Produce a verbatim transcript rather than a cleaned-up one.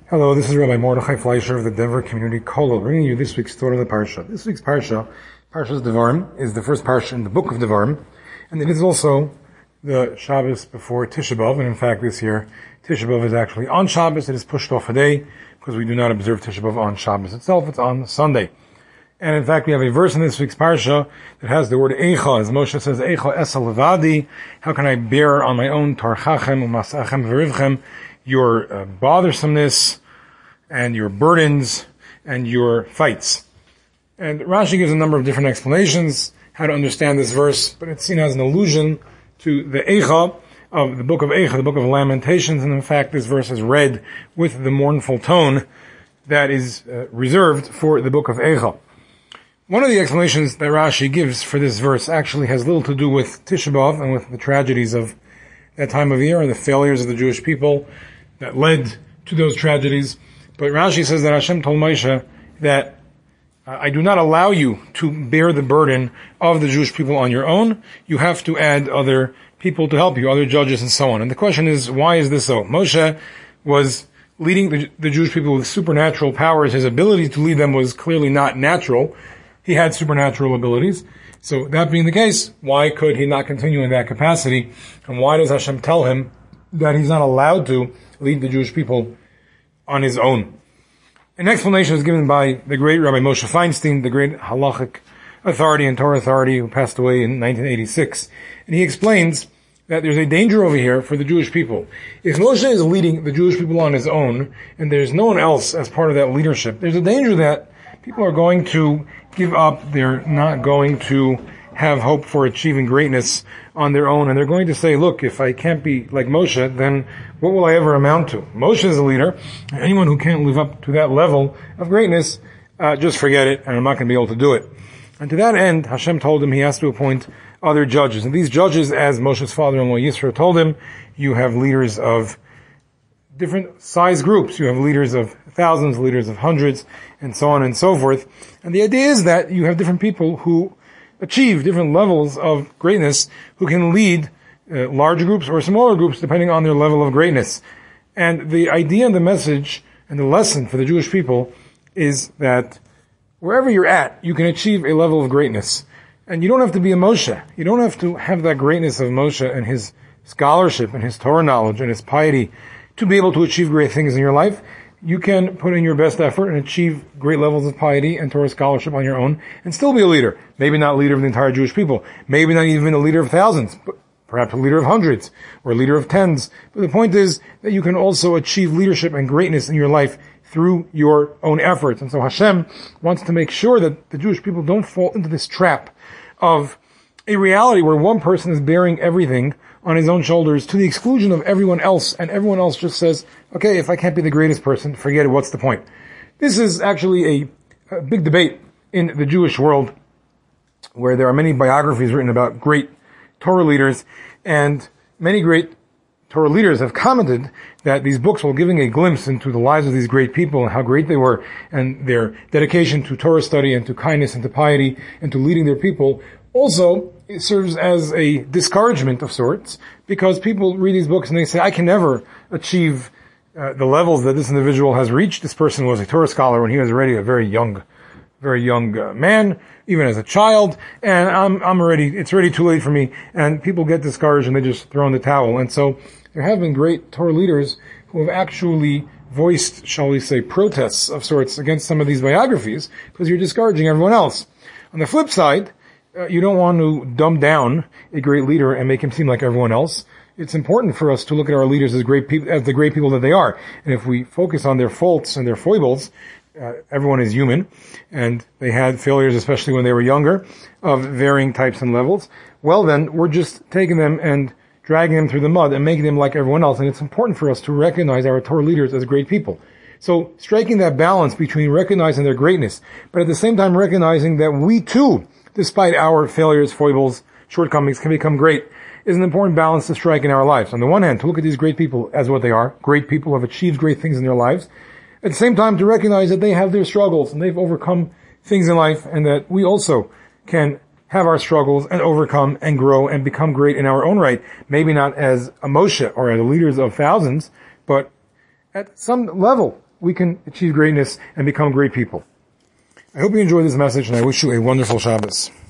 Hello, this is Rabbi Mordechai Fleischer of the Denver Community Kollel, bringing you this week's Torah of the Parsha. This week's Parsha, Parshas Devarim, is the first Parsha in the book of Devarim, and it is also the Shabbos before Tisha B'Av, and in fact this year, Tisha B'Av is actually on Shabbos. It is pushed off a day, because we do not observe Tisha B'Av on Shabbos itself, it's on Sunday. And in fact, we have a verse in this week's Parsha that has the word Eicha, as Moshe says, Eicha esa levadi, how can I bear on my own Tarchachem, Umasachem, Verivchem, your uh, bothersomeness, and your burdens, and your fights. And Rashi gives a number of different explanations how to understand this verse, but it's seen as an allusion to the Eicha of the book of Eicha, the book of Lamentations, and in fact this verse is read with the mournful tone that is uh, reserved for the book of Eicha. One of the explanations that Rashi gives for this verse actually has little to do with Tisha B'Av and with the tragedies of that time of year and the failures of the Jewish people that led to those tragedies. But Rashi says that Hashem told Moshe that uh, I do not allow you to bear the burden of the Jewish people on your own. You have to add other people to help you, other judges and so on. And the question is, why is this so? Moshe was leading the, the Jewish people with supernatural powers. His ability to lead them was clearly not natural. He had supernatural abilities. So that being the case, why could he not continue in that capacity? And why does Hashem tell him that he's not allowed to lead the Jewish people on his own? An explanation is given by the great Rabbi Moshe Feinstein, the great halachic authority and Torah authority who passed away in nineteen eighty-six. And he explains that there's a danger over here for the Jewish people. If Moshe is leading the Jewish people on his own, and there's no one else as part of that leadership, there's a danger that people are going to give up, they're not going to have hope for achieving greatness on their own, and they're going to say, look, if I can't be like Moshe, then what will I ever amount to? Moshe is a leader. Anyone who can't live up to that level of greatness, uh, just forget it, and I'm not going to be able to do it. And to that end, Hashem told him he has to appoint other judges. And these judges, as Moshe's father-in-law Yisro told him, you have leaders of different size groups. You have leaders of thousands, leaders of hundreds, and so on and so forth. And the idea is that you have different people who achieve different levels of greatness, who can lead uh, larger groups or smaller groups depending on their level of greatness. And the idea and the message and the lesson for the Jewish people is that wherever you're at, you can achieve a level of greatness. And you don't have to be a Moshe. You don't have to have that greatness of Moshe and his scholarship and his Torah knowledge and his piety to be able to achieve great things in your life. You can put in your best effort and achieve great levels of piety and Torah scholarship on your own and still be a leader. Maybe not a leader of the entire Jewish people. Maybe not even a leader of thousands, but perhaps a leader of hundreds or a leader of tens. But the point is that you can also achieve leadership and greatness in your life through your own efforts. And so Hashem wants to make sure that the Jewish people don't fall into this trap of a reality where one person is bearing everything on his own shoulders to the exclusion of everyone else, and everyone else just says, okay, if I can't be the greatest person, forget it, what's the point? This is actually a, a big debate in the Jewish world, where there are many biographies written about great Torah leaders, and many great Torah leaders have commented that these books, while giving a glimpse into the lives of these great people and how great they were, and their dedication to Torah study and to kindness and to piety and to leading their people, also it serves as a discouragement of sorts, because people read these books and they say, I can never achieve uh, the levels that this individual has reached. This person was a Torah scholar when he was already a very young, very young uh, man, even as a child, and I'm, I'm already, it's already too late for me, and people get discouraged and they just throw in the towel. And so there have been great Torah leaders who have actually voiced, shall we say, protests of sorts against some of these biographies, because you're discouraging everyone else. On the flip side, Uh, you don't want to dumb down a great leader and make him seem like everyone else. It's important for us to look at our leaders as great people, as the great people that they are. And if we focus on their faults and their foibles, uh, everyone is human, and they had failures, especially when they were younger, of varying types and levels. Well then, we're just taking them and dragging them through the mud and making them like everyone else. And it's important for us to recognize our Torah leaders as great people. So, striking that balance between recognizing their greatness, but at the same time recognizing that we too, despite our failures, foibles, shortcomings, can become great, is an important balance to strike in our lives. On the one hand, to look at these great people as what they are, great people who have achieved great things in their lives. At the same time, to recognize that they have their struggles and they've overcome things in life, and that we also can have our struggles and overcome and grow and become great in our own right. Maybe not as a Moshe or as leaders of thousands, but at some level we can achieve greatness and become great people. I hope you enjoyed this message, and I wish you a wonderful Shabbos.